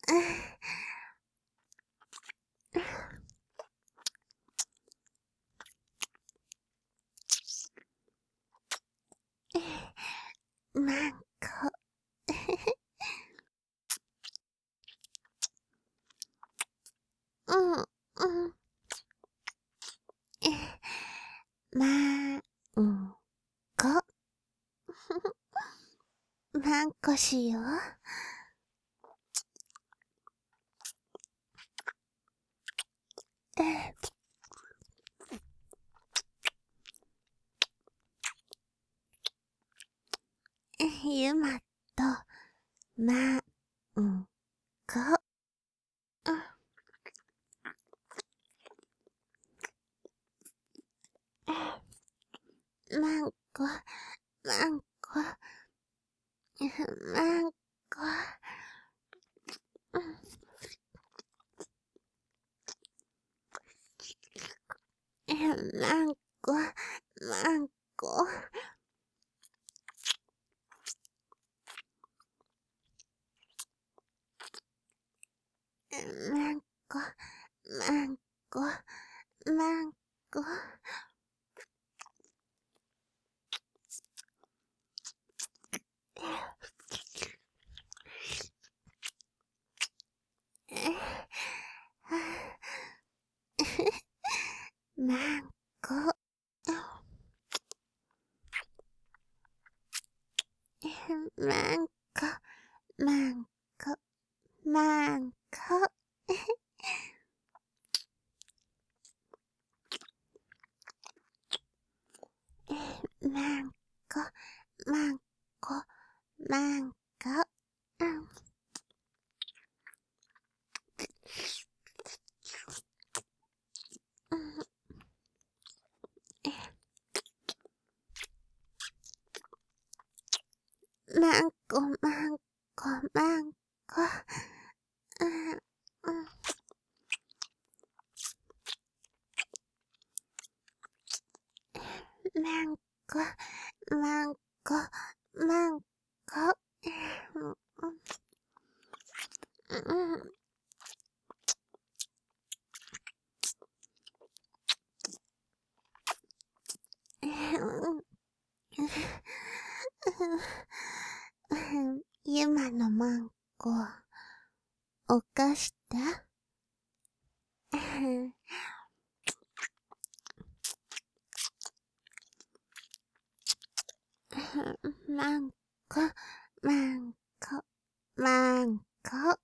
マンコ。うん、うん。マンコ。マンコしよう。ユマとマンコ。マンコ、マンコ、マンコ。マンコ、マンコ。マンコ、マンコ、マンコ。マンコ。マンコ、マンコ、マンコ。マンコ、マンコ、マンコ。マンコ、マンコ、マンコ。マンコ、マンコ、マンコ。ユマのマンコ、おかした？マンコ、マンコ、マンコ。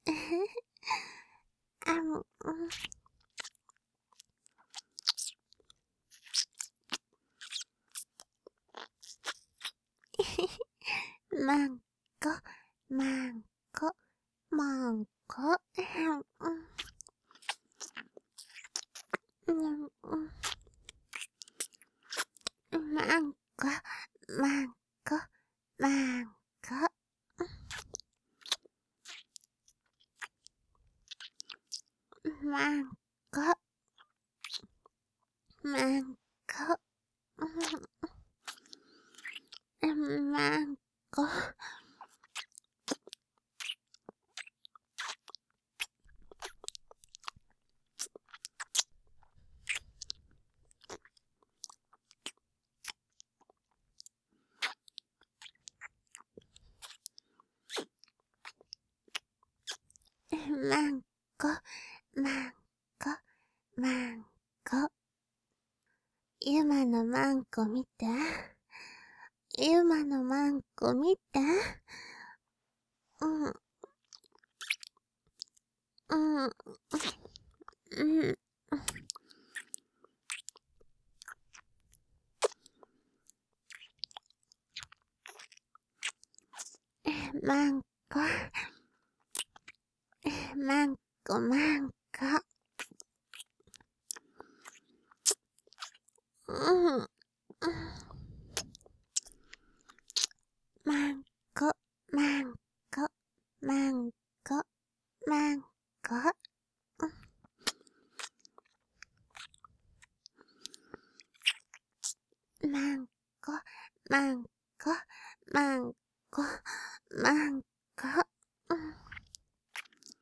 マンコ、マンコ、マンコ。マンコ、マンコ、マンコ。マンコ、マンコ。マンコ。マンコ、マンコ、マンコ。ユマのマンコ見て。ユマのマンコ見て。うん。うん。うん。マンコ。マンコ、マンコ。うん。マンコ、マンコ、マンコ、マンコ。マンコ、マンコ、マンコ、マンコ。